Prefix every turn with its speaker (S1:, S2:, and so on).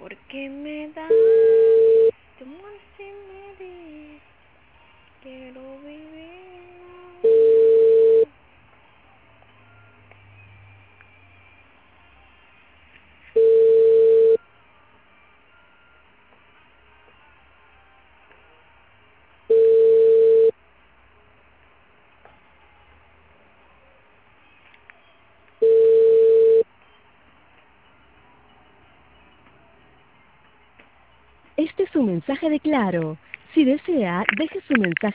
S1: Porque me da tu amor sin medir. Quiero vivir.
S2: Este es un mensaje de Claro. Si desea, deje su mensaje.